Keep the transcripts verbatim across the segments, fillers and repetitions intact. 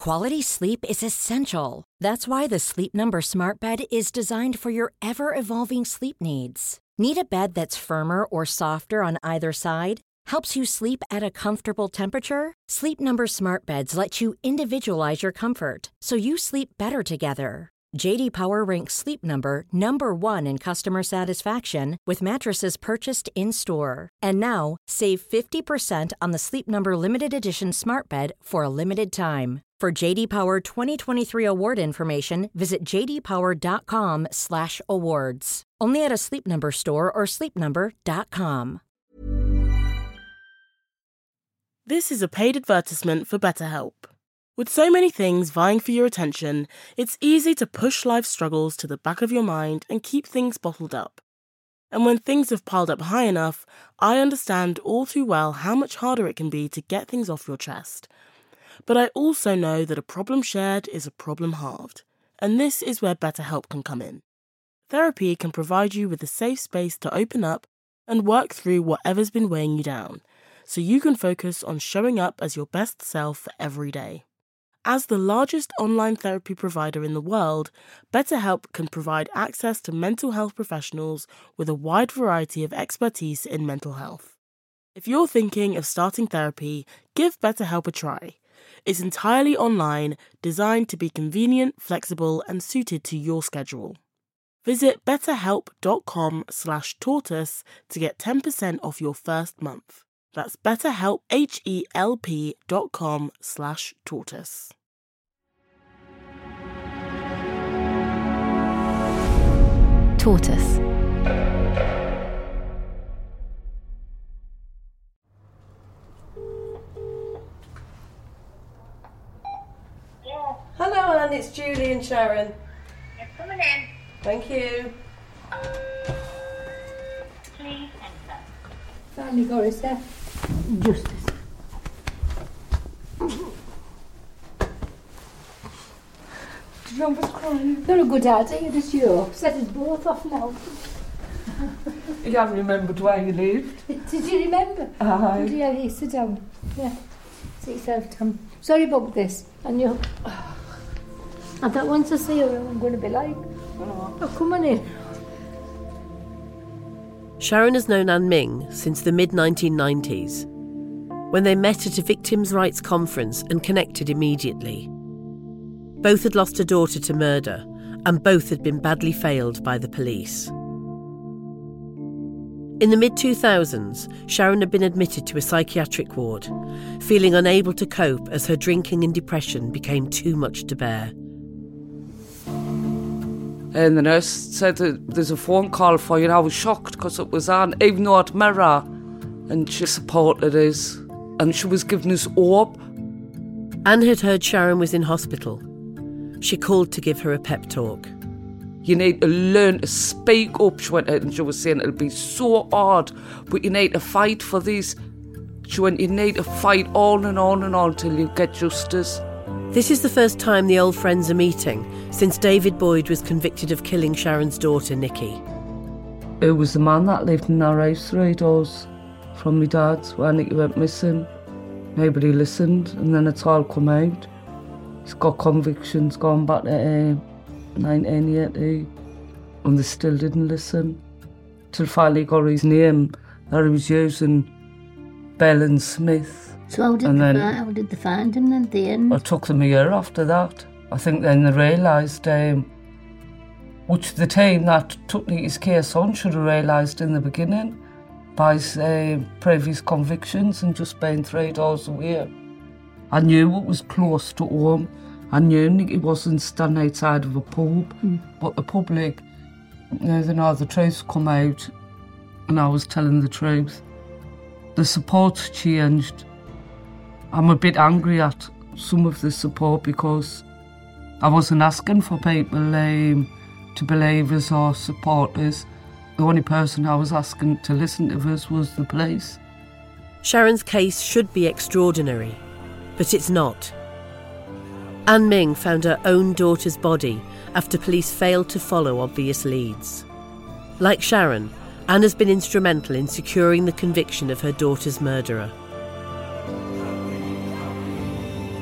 Quality sleep is essential. That's why the Sleep Number Smart Bed is designed for your ever-evolving sleep needs. Need a bed that's firmer or softer on either side? Helps you sleep at a comfortable temperature? Sleep Number Smart Beds let you individualize your comfort, so you sleep better together. J D Power ranks Sleep Number number one in customer satisfaction with mattresses purchased in-store. And now, save fifty percent on the Sleep Number Limited Edition Smart Bed for a limited time. For J D Power twenty twenty-three award information, visit j d power dot com slash awards. Only at a Sleep Number store or sleep number dot com. This is a paid advertisement for BetterHelp. With so many things vying for your attention, it's easy to push life's struggles to the back of your mind and keep things bottled up. And when things have piled up high enough, I understand all too well how much harder it can be to get things off your chest. But I also know that a problem shared is a problem halved, and this is where BetterHelp can come in. Therapy can provide you with a safe space to open up and work through whatever's been weighing you down, so you can focus on showing up as your best self every day. As the largest online therapy provider in the world, BetterHelp can provide access to mental health professionals with a wide variety of expertise in mental health. If you're thinking of starting therapy, give BetterHelp a try. It's entirely online, designed to be convenient, flexible, and suited to your schedule. Visit betterhelp.com slash tortoise to get ten percent off your first month. That's betterhelp, H-E-L-P dot com slash tortoise. Tortoise. Yeah. Hello, Anne. It's Julie and Sharon. You're coming in. Thank you. Please enter. Finally got it, sir. Justice. John was crying. You're a good idea, this you. Set us both off now. You haven't remembered where you lived. Did you remember? Aye. Yeah, here, sit down. Yeah. Sit yourself down. Sorry about this. And you... I thought once I see you, I'm going to be like... Oh, oh come on in. Sharon has known An Ming since the mid nineteen nineties, when they met at a victims' rights conference and connected immediately. Both had lost a daughter to murder, and both had been badly failed by the police. In the mid two thousands, Sharon had been admitted to a psychiatric ward, feeling unable to cope as her drinking and depression became too much to bear. And the nurse said that there's a phone call for you, and I was shocked because it was on, even though it's mirror, and she supported us, and she was giving us hope. Anne had heard Sharon was in hospital. She called to give her a pep talk. You need to learn to speak up, she went out, and she was saying it'll be so hard, but you need to fight for this. She went, you need to fight on and on and on till you get justice. This is the first time the old friends are meeting since David Boyd was convicted of killing Sharon's daughter, Nikki. It was the man that lived in our house three doors from my dad's when Nikki went missing. Nobody listened, and then it's all come out. He's got convictions going back to uh, nineteen eighty, and they still didn't listen. Till finally got his name that he was using, Bell and Smith. So how did, and they, then, find, how did they find him then at the end? It took them a year after that. I think then they realised, um, which the team that took his case on should have realised in the beginning, by his uh, previous convictions and just being three doors away. I knew it was close to home. I knew Nicky wasn't standing outside of a pub, mm. but the public, you know, they know the truth's come out, and I was telling the truth. The support's changed. I'm a bit angry at some of the support because I wasn't asking for people um, to believe us or support us. The only person I was asking to listen to us was the police. Sharon's case should be extraordinary, but it's not. An Ming found her own daughter's body after police failed to follow obvious leads. Like Sharon, Anne has been instrumental in securing the conviction of her daughter's murderer.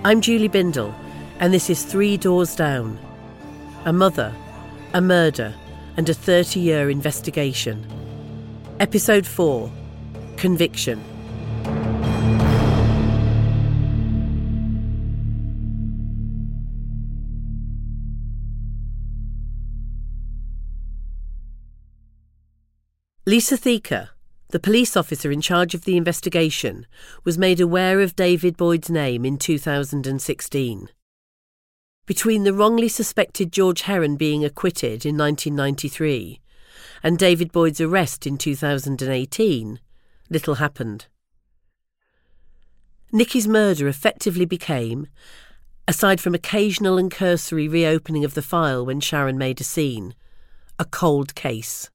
I'm Julie Bindle, and this is Three Doors Down. A mother, a murder, and a thirty-year investigation. Episode four, Conviction. Lisa Thika, the police officer in charge of the investigation, was made aware of David Boyd's name in two thousand sixteen. Between the wrongly suspected George Heron being acquitted in nineteen ninety-three and David Boyd's arrest in two thousand eighteen, little happened. Nicky's murder effectively became, aside from occasional and cursory reopening of the file when Sharon made a scene, a cold case.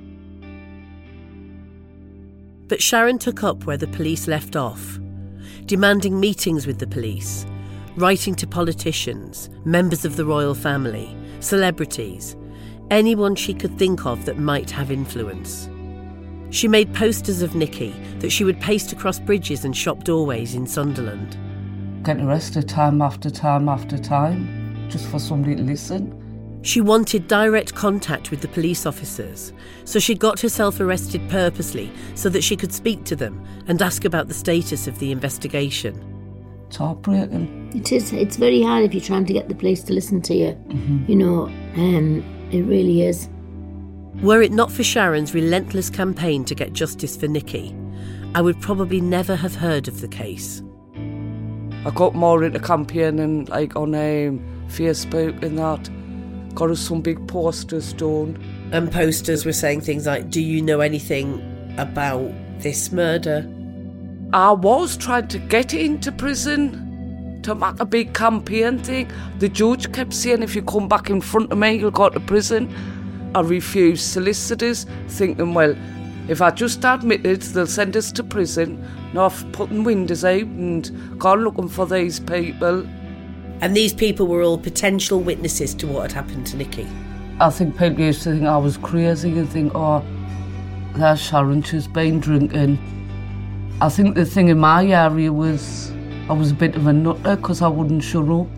But Sharon took up where the police left off, demanding meetings with the police, writing to politicians, members of the royal family, celebrities, anyone she could think of that might have influence. She made posters of Nicky that she would paste across bridges and shop doorways in Sunderland. Getting arrested time after time after time, just for somebody to listen. She wanted direct contact with the police officers, so she got herself arrested purposely so that she could speak to them and ask about the status of the investigation. It's heartbreaking. It is. It's very hard if you're trying to get the police to listen to you. Mm-hmm. You know, um, it really is. Were it not for Sharon's relentless campaign to get justice for Nicky, I would probably never have heard of the case. I got more into campaigning, like on um, Facebook and that. Got us some big posters done. And posters were saying things like, do you know anything about this murder? I was trying to get into prison to make a big campaign thing. The judge kept saying, if you come back in front of me, you'll go to prison. I refused solicitors, thinking, well, if I just admitted, they'll send us to prison. Not putting windows out and gone looking for these people. And these people were all potential witnesses to what had happened to Nicky. I think people used to think I was crazy and think, oh, there's Sharon, she's been drinking. I think the thing in my area was I was a bit of a nutter because I wouldn't shut up.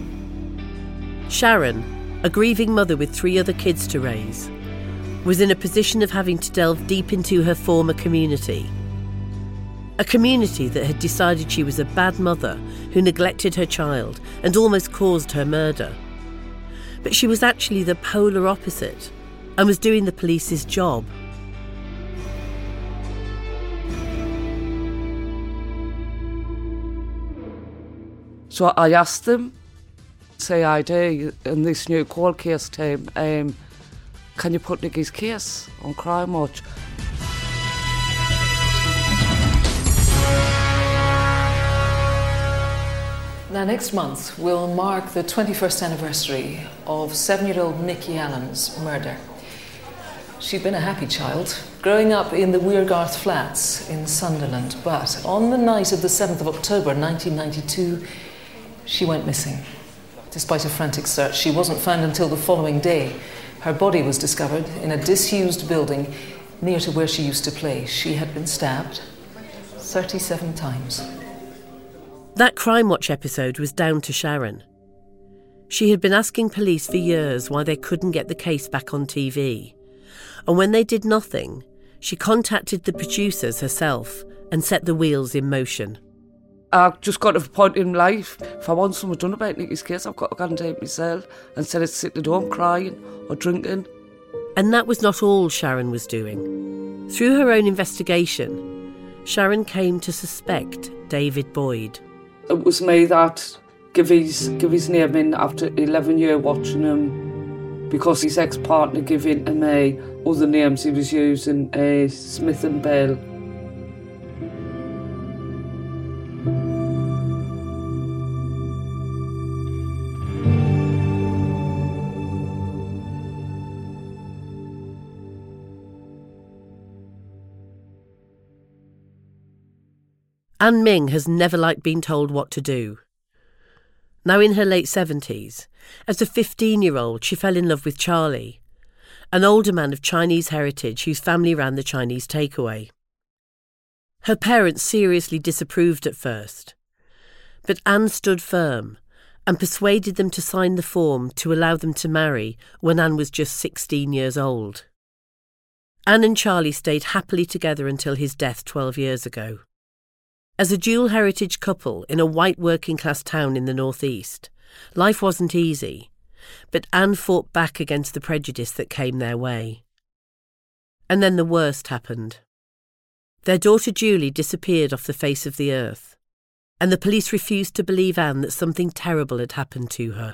Sharon, a grieving mother with three other kids to raise, was in a position of having to delve deep into her former community. A community that had decided she was a bad mother who neglected her child and almost caused her murder. But she was actually the polar opposite and was doing the police's job. So I asked them, say I do, in this new cold case team, um, can you put Nicky's case on Crime Watch? Now, next month will mark the twenty-first anniversary of seven-year-old Nicky Allen's murder. She'd been a happy child, growing up in the Weirgarth flats in Sunderland, but on the night of the seventh of October nineteen ninety-two, she went missing. Despite a frantic search, she wasn't found until the following day. Her body was discovered in a disused building near to where she used to play. She had been stabbed thirty-seven times. That Crime Watch episode was down to Sharon. She had been asking police for years why they couldn't get the case back on T V. And when they did nothing, she contacted the producers herself and set the wheels in motion. I just got to a point in life, if I want something done about Nicky's case, I've got to go and take myself instead of sitting at home crying or drinking. And that was not all Sharon was doing. Through her own investigation, Sharon came to suspect David Boyd. It was me that gave his, gave his name in after eleven years watching him, because his ex-partner gave in to me other names he was using, uh, Smith and Bell. Anne Ming has never liked being told what to do. Now in her late seventies, as a fifteen-year-old she fell in love with Charlie, an older man of Chinese heritage whose family ran the Chinese takeaway. Her parents seriously disapproved at first, But Anne stood firm and persuaded them to sign the form to allow them to marry when Anne was just sixteen years old. Anne and Charlie stayed happily together until his death twelve years ago. As a dual heritage couple in a white working class town in the northeast, life wasn't easy, but Anne fought back against the prejudice that came their way. And then the worst happened. Their daughter Julie disappeared off the face of the earth, and the police refused to believe Anne that something terrible had happened to her.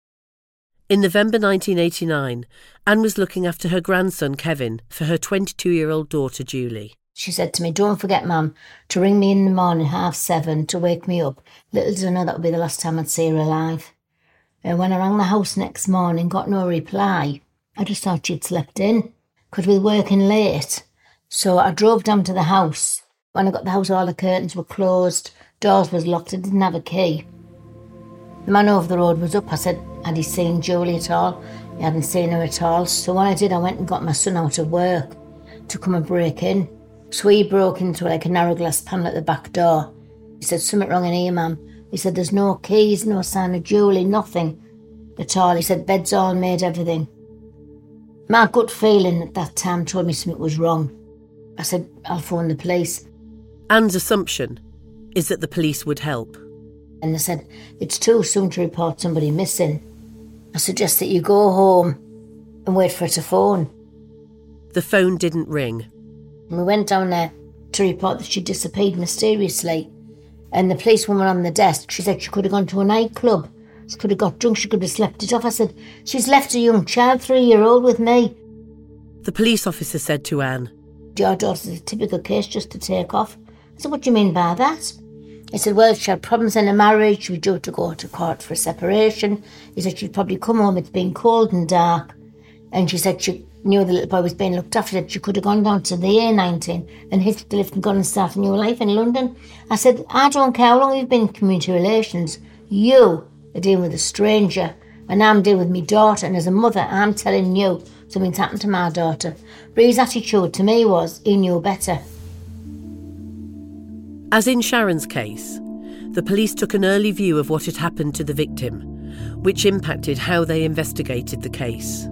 In November nineteen eighty-nine, Anne was looking after her grandson Kevin for her twenty-two-year-old daughter Julie. She said to me, "Don't forget, Mum, to ring me in the morning, half seven, to wake me up. Little did I know that would be the last time I'd see her alive." And when I rang the house next morning, got no reply, I just thought she'd slept in, because we were working late. So I drove down to the house. When I got to the house, all the curtains were closed, doors was locked, I didn't have a key. The man over the road was up. I said, had he seen Julie at all? He hadn't seen her at all. So what I did, I went and got my son out of work to come and break in. So he broke into like a narrow glass panel at the back door. He said, "Something wrong in here, ma'am." He said, "There's no keys, no sign of Julie, nothing at all." He said, "Bed's all made, everything." My gut feeling at that time told me something was wrong. I said, "I'll phone the police." Anne's assumption is that the police would help. And they said, "It's too soon to report somebody missing. I suggest that you go home and wait for her to phone." The phone didn't ring. And we went down there to report that she disappeared mysteriously. And the policewoman on the desk, she said she could have gone to a nightclub. She could have got drunk, she could have slept it off. I said, "She's left a young child, three-year-old, with me." The police officer said to Anne, "Your daughter's a typical case just to take off." I said, "What do you mean by that?" He said, "Well, she had problems in her marriage. She was due to go to court for a separation." He said she'd probably come home, it's been cold and dark. And she said she knew the little boy was being looked after. She said she could have gone down to the A nineteen and hitched the lift and gone and started a new life in London. I said, "I don't care how long you've been in community relations. You are dealing with a stranger, and I'm dealing with my daughter. And as a mother, I'm telling you something's happened to my daughter." But his attitude to me was he knew better. As in Sharon's case, the police took an early view of what had happened to the victim, which impacted how they investigated the case.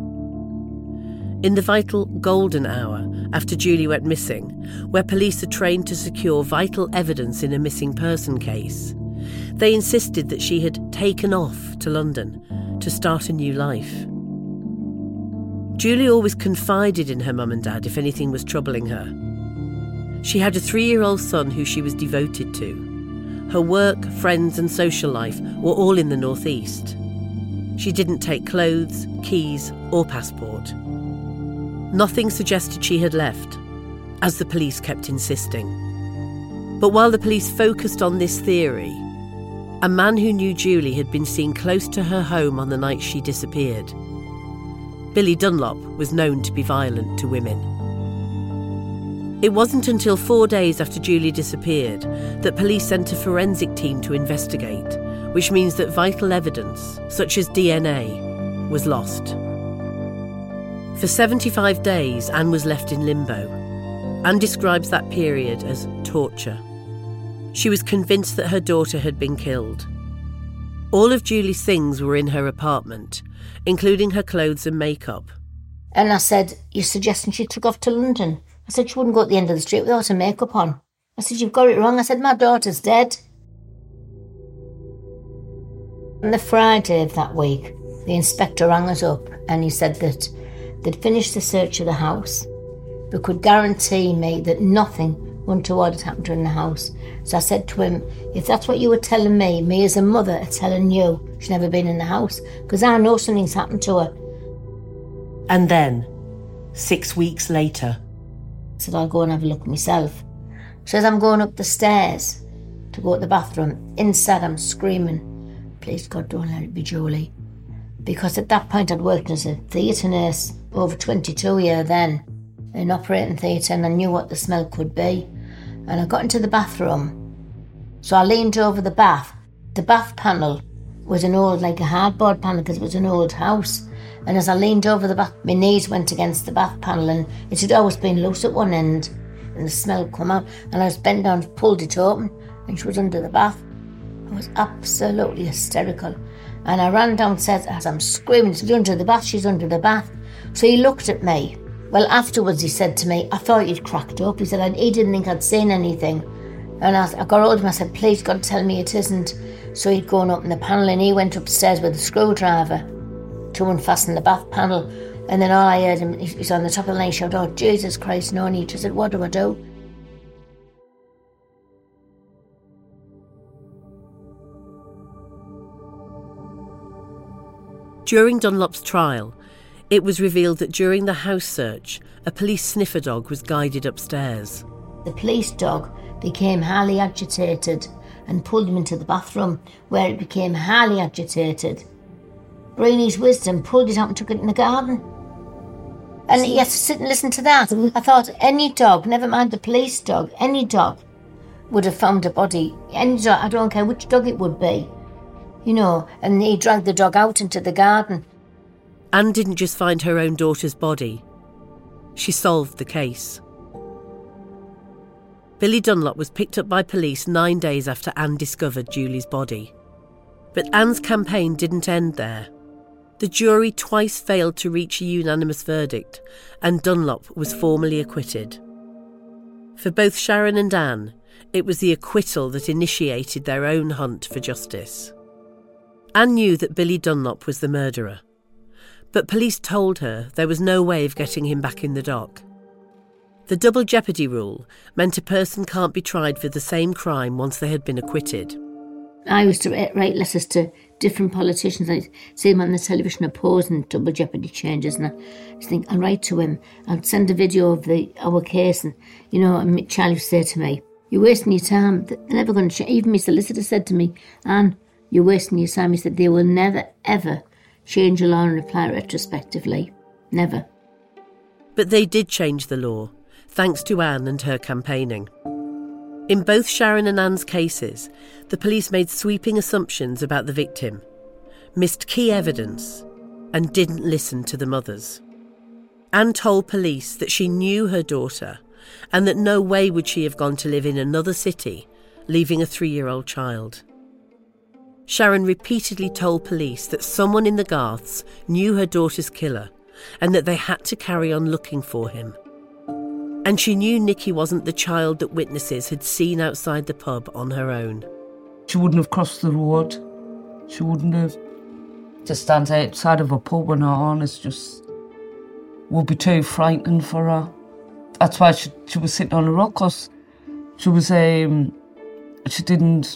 In the vital golden hour after Julie went missing, where police are trained to secure vital evidence in a missing person case, they insisted that she had taken off to London to start a new life. Julie always confided in her mum and dad if anything was troubling her. She had a three-year-old son who she was devoted to. Her work, friends and social life were all in the northeast. She didn't take clothes, keys or passport. Nothing suggested she had left, as the police kept insisting. But while the police focused on this theory, a man who knew Julie had been seen close to her home on the night she disappeared. Billy Dunlop was known to be violent to women. It wasn't until four days after Julie disappeared that police sent a forensic team to investigate, which means that vital evidence, such as D N A, was lost. For seventy-five days, Anne was left in limbo. Anne describes that period as torture. She was convinced that her daughter had been killed. All of Julie's things were in her apartment, including her clothes and makeup. And I said, "You're suggesting she took off to London?" I said, "She wouldn't go at the end of the street without her makeup on." I said, "You've got it wrong." I said, "My daughter's dead." On the Friday of that week, the inspector rang us up and he said that they'd finished the search of the house, but could guarantee me that nothing untoward had happened to her in the house. So I said to him, "If that's what you were telling me, me as a mother are telling you she's never been in the house, because I know something's happened to her." And then, six weeks later, I said, "I'll go and have a look myself." So as I'm going up the stairs to go to the bathroom, inside I'm screaming, "Please God, don't let it be Julie." Because at that point I'd worked as a theatre nurse, over twenty-two years then, in operating theatre, and I knew what the smell could be. And I got into the bathroom, so I leaned over the bath. The bath panel was an old, like a hardboard panel, because it was an old house. And as I leaned over the bath, my knees went against the bath panel, and it had always been loose at one end, and the smell come out. And I was bent down, pulled it open, and she was under the bath. I was absolutely hysterical. And I ran downstairs as I'm screaming, she's under the bath, she's under the bath. So he looked at me. Well, afterwards he said to me, I thought you'd cracked up. He said, I, he didn't think I'd seen anything. And I, I got hold of him, I said, please God, tell me it isn't. So he'd gone up in the panel and he went upstairs with a screwdriver to unfasten the bath panel. And then all I heard him, he was on the top of the lane, shouted, oh, Jesus Christ, no. And he just said, what do I do? During Dunlop's trial, it was revealed that during the house search, a police sniffer dog was guided upstairs. The police dog became highly agitated and pulled him into the bathroom, where it became highly agitated. Brainy's wisdom pulled it out and took it in the garden. And he had to sit and listen to that. I thought any dog, never mind the police dog, any dog would have found a body. Any dog, I don't care which dog it would be. You know, and he dragged the dog out into the garden. Anne didn't just find her own daughter's body. She solved the case. Billy Dunlop was picked up by police nine days after Anne discovered Julie's body. But Anne's campaign didn't end there. The jury twice failed to reach a unanimous verdict, and Dunlop was formally acquitted. For both Sharon and Anne, it was the acquittal that initiated their own hunt for justice. Anne knew that Billy Dunlop was the murderer, but police told her there was no way of getting him back in the dock. The double jeopardy rule meant a person can't be tried for the same crime once they had been acquitted. I used to write letters to different politicians. I'd see them on the television opposing double jeopardy changes, and I think, I'll write to him, I'll send a video of the our case, and, you know, and Charlie would say to me, you're wasting your time, they're never going to change. Even my solicitor said to me, Anne, you're wasting your time. He said, they will never, ever change a law and apply it retrospectively. Never. But they did change the law, thanks to Anne and her campaigning. In both Sharon and Anne's cases, the police made sweeping assumptions about the victim, missed key evidence, and didn't listen to the mothers. Anne told police that she knew her daughter and that no way would she have gone to live in another city, leaving a three-year-old child. Sharon repeatedly told police that someone in the Garths knew her daughter's killer and that they had to carry on looking for him. And she knew Nikki wasn't the child that witnesses had seen outside the pub on her own. She wouldn't have crossed the road. She wouldn't have. To stand outside of a pub on her own is just would be too frightening for her. That's why she, she was sitting on a rock, because she was, um, she didn't,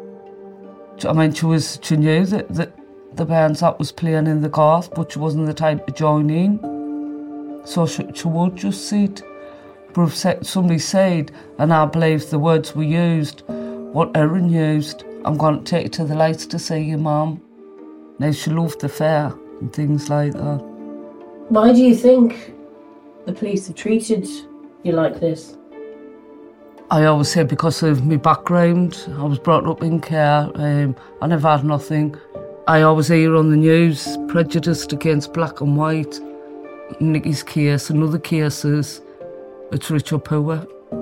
I mean, she was, she knew that, that the bands that was playing in the Garth, but she wasn't the type to join in. So she, she would just sit. But if somebody said, and I believe the words were used, what Erin used, I'm going to take you to the lights to see your mum. Now she loved the fair and things like that. Why do you think the police have treated you like this? I always say because of my background. I was brought up in care. Um, I never had nothing. I always hear on the news, prejudiced against black and white. Nikki's case and other cases, it's rich or poor.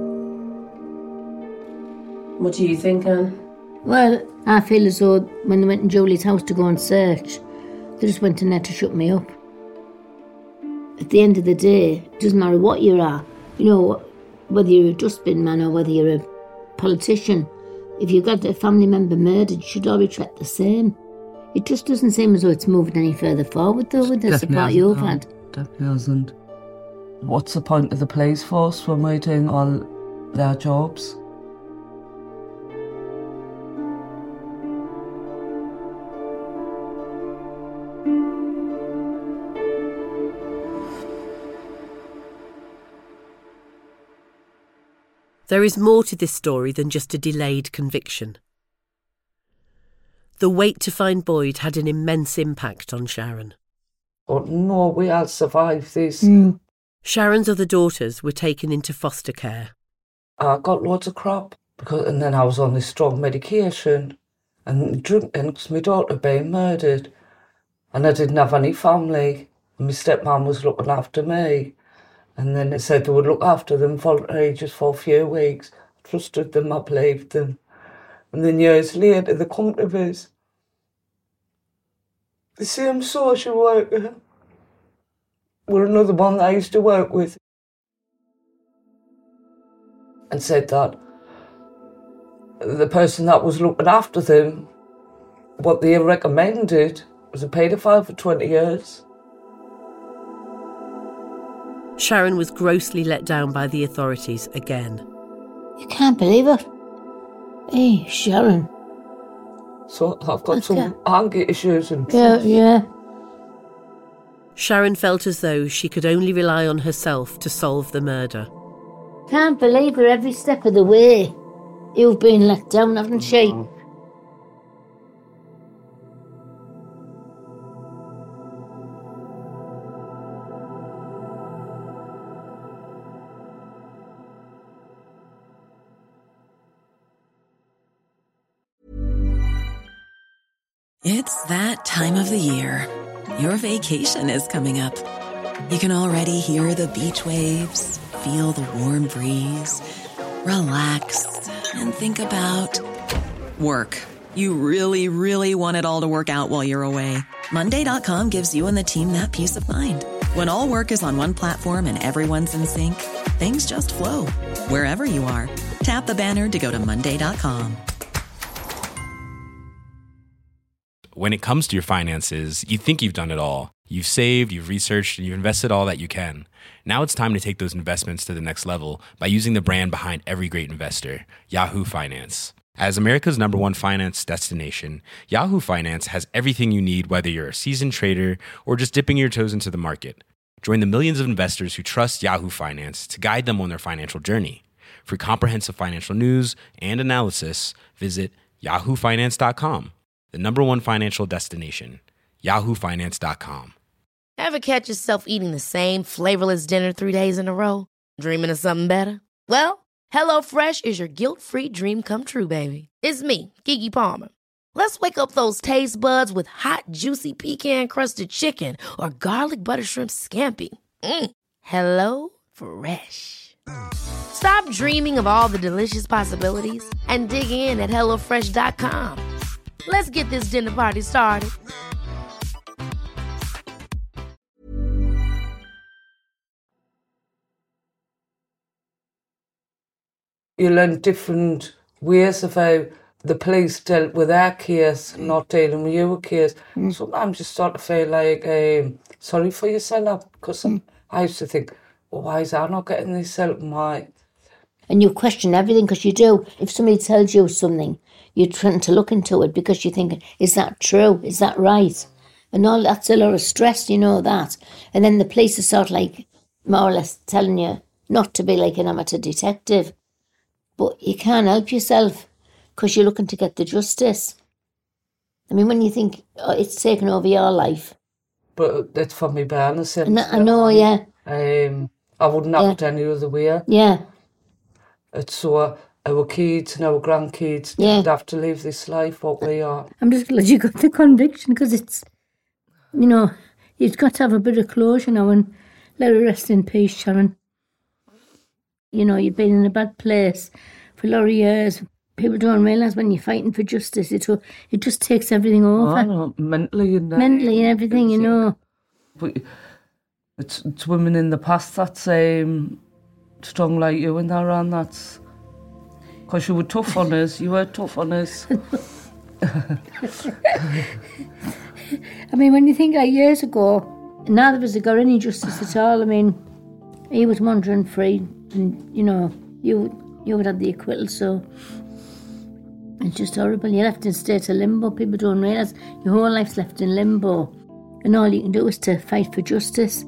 What do you think, Anne? Well, I feel as though when they went in Julie's house to go and search, they just went in there to shut me up. At the end of the day, it doesn't matter what you are, you know, whether you're a dustbin man or whether you're a politician, if you've got a family member murdered, you should all be treated the same. It just doesn't seem as though it's moving any further forward, though, with the Definitely support you've no, had. Definitely hasn't. What's the point of the police force when we're doing all their jobs? There is more to this story than just a delayed conviction. The wait to find Boyd had an immense impact on Sharon. Oh no, we all survived this. Mm. Sharon's other daughters were taken into foster care. I got loads of crap, because, and then I was on this strong medication and drinking because my daughter had been murdered, and I didn't have any family. My stepmom was looking after me, and then they said they would look after them voluntarily just for a few weeks. I trusted them, I believed them, And then years later, they come to us. The same social worker with another one that I used to work with, and said that the person that was looking after them, what they recommended was a paedophile for twenty years. Sharon was grossly let down by the authorities again. You can't believe it. Hey, Sharon. So I've got Okay. some anger issues and Yeah, yeah. Sharon felt as though she could only rely on herself to solve the murder. Can't believe it every step of the way. You've been let down, haven't you? It's that time of the year. Your vacation is coming up. You can already hear the beach waves, feel the warm breeze, relax, and think about work. You really, really want it all to work out while you're away. Monday dot com gives you and the team that peace of mind. When all work is on one platform and everyone's in sync, things just flow. Wherever you are, tap the banner to go to Monday dot com. When it comes to your finances, you think you've done it all. You've saved, you've researched, and you've invested all that you can. Now it's time to take those investments to the next level by using the brand behind every great investor, Yahoo Finance. As America's number one finance destination, Yahoo Finance has everything you need, whether you're a seasoned trader or just dipping your toes into the market. Join the millions of investors who trust Yahoo Finance to guide them on their financial journey. For comprehensive financial news and analysis, visit yahoo finance dot com. The number one financial destination, yahoo finance dot com. Ever catch yourself eating the same flavorless dinner three days in a row? Dreaming of something better? Well, HelloFresh is your guilt-free dream come true, baby. It's me, Keke Palmer. Let's wake up those taste buds with hot, juicy pecan-crusted chicken or garlic butter shrimp scampi. Mm. Hello Fresh. Stop dreaming of all the delicious possibilities and dig in at hello fresh dot com. Let's get this dinner party started. You learn different ways of how the police dealt with their case, not dealing with your case. Mm. Sometimes you start to feel like um, sorry for yourself, because mm. I used to think, well, why is I not getting this help? Why? And you question everything, because you do. If somebody tells you something, you're trying to look into it because you're thinking, is that true? Is that right? And all that's a lot of stress, you know that. And then the police are sort of like more or less telling you not to be like an amateur detective. But you can't help yourself because you're looking to get the justice. I mean, when you think oh, it's taken over your life. But that's for me, Barney. I know, yeah. Um, I wouldn't have yeah. it any other way. Yeah. It's so our kids and our grandkids yeah. don't have to live this life what we are. I'm just glad you got the conviction, because it's, you know, you've got to have a bit of closure now and let her rest in peace, Sharon. You know, you've been in a bad place for a lot of years. People don't realise when you're fighting for justice, it it just takes everything over. Oh, no, mentally and mentally and everything, you know. But it's, it's women in the past that's um, strong like you and that, and that's because you were tough on us. You were tough on us. I mean, when you think like years ago, neither of us had got any justice at all. I mean, he was wandering free, and you know, you you would have the acquittal, so it's just horrible. You're left in a state of limbo. People don't realise your whole life's left in limbo, and all you can do is to fight for justice.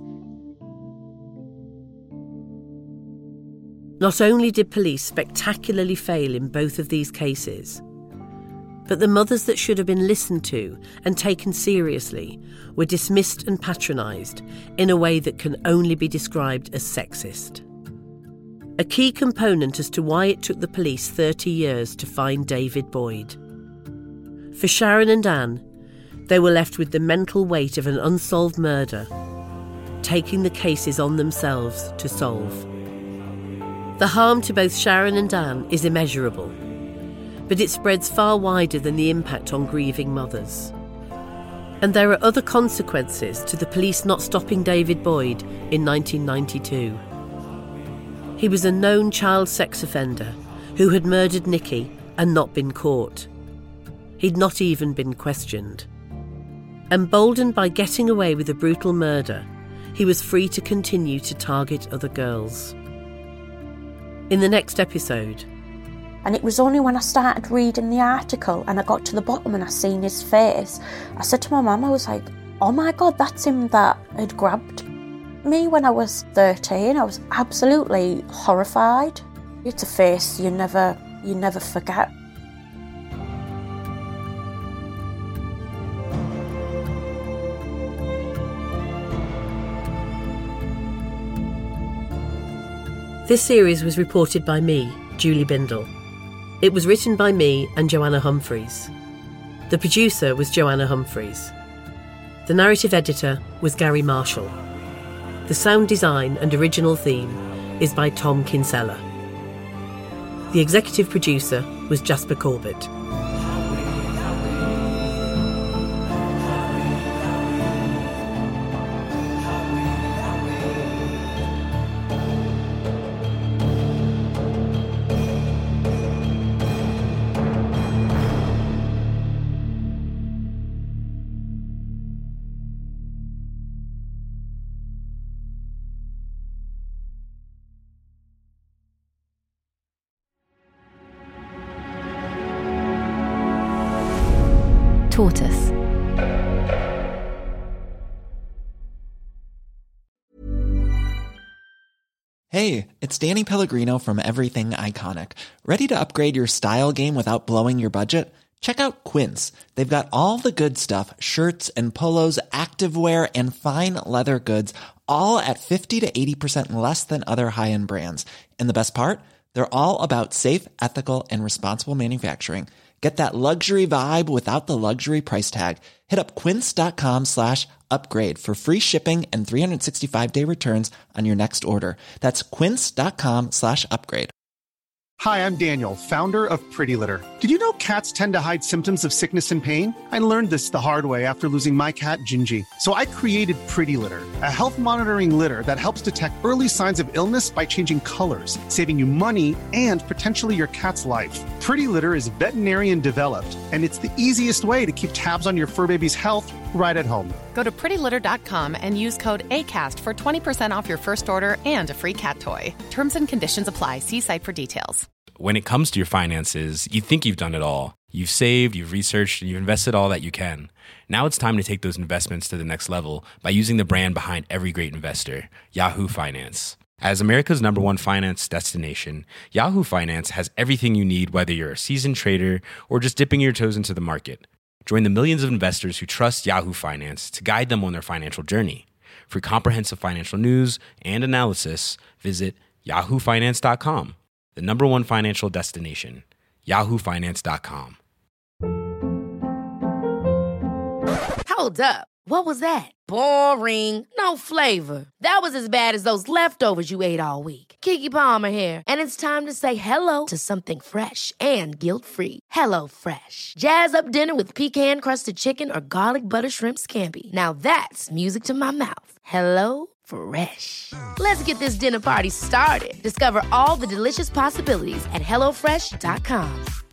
Not only did police spectacularly fail in both of these cases, but the mothers that should have been listened to and taken seriously were dismissed and patronised in a way that can only be described as sexist. A key component as to why it took the police thirty years to find David Boyd. For Sharon and Anne, they were left with the mental weight of an unsolved murder, taking the cases on themselves to solve. The harm to both Sharon and Anne is immeasurable. but it spreads far wider than the impact on grieving mothers. And there are other consequences to the police not stopping David Boyd in nineteen ninety-two. He was a known child sex offender who had murdered Nikki and not been caught. He'd not even been questioned. Emboldened by getting away with a brutal murder, he was free to continue to target other girls. In the next episode... And it was only when I started reading the article and I got to the bottom and I seen his face, I said to my mum, I was like, oh my God, that's him that had grabbed me when I was thirteen. I was absolutely horrified. It's a face you never, you never forget. This series was reported by me, Julie Bindle. It was written by me and Joanna Humphreys. The producer was Joanna Humphreys. The narrative editor was Gary Marshall. The sound design and original theme is by Tom Kinsella. The executive producer was Jasper Corbett. Tortoise. Hey, it's Danny Pellegrino from Everything Iconic. Ready to upgrade your style game without blowing your budget? Check out Quince. They've got all the good stuff, shirts and polos, activewear, and fine leather goods, all at fifty to eighty percent less than other high-end brands. And the best part? They're all about safe, ethical, and responsible manufacturing. Get that luxury vibe without the luxury price tag. Hit up quince.com slash upgrade for free shipping and three sixty-five day returns on your next order. That's quince.com slash upgrade. Hi, I'm Daniel, founder of Pretty Litter. Did you know cats tend to hide symptoms of sickness and pain? I learned this the hard way after losing my cat, Gingy. So I created Pretty Litter, a health monitoring litter that helps detect early signs of illness by changing colors, saving you money and potentially your cat's life. Pretty Litter is veterinarian developed, and it's the easiest way to keep tabs on your fur baby's health right at home. Go to pretty litter dot com and use code ACAST for twenty percent off your first order and a free cat toy. Terms and conditions apply. See site for details. When it comes to your finances, you think you've done it all. You've saved, you've researched, and you've invested all that you can. Now it's time to take those investments to the next level by using the brand behind every great investor, Yahoo Finance. As America's number one finance destination, Yahoo Finance has everything you need, whether you're a seasoned trader or just dipping your toes into the market. Join the millions of investors who trust Yahoo Finance to guide them on their financial journey. For comprehensive financial news and analysis, visit yahoo finance dot com, the number one financial destination, yahoo finance dot com. Hold up. What was that? Boring. No flavor. That was as bad as those leftovers you ate all week. Keke Palmer here, and it's time to say hello to something fresh and guilt-free. Hello Fresh. Jazz up dinner with pecan-crusted chicken or garlic butter shrimp scampi. Now that's music to my mouth. Hello Fresh. Let's get this dinner party started. Discover all the delicious possibilities at hello fresh dot com.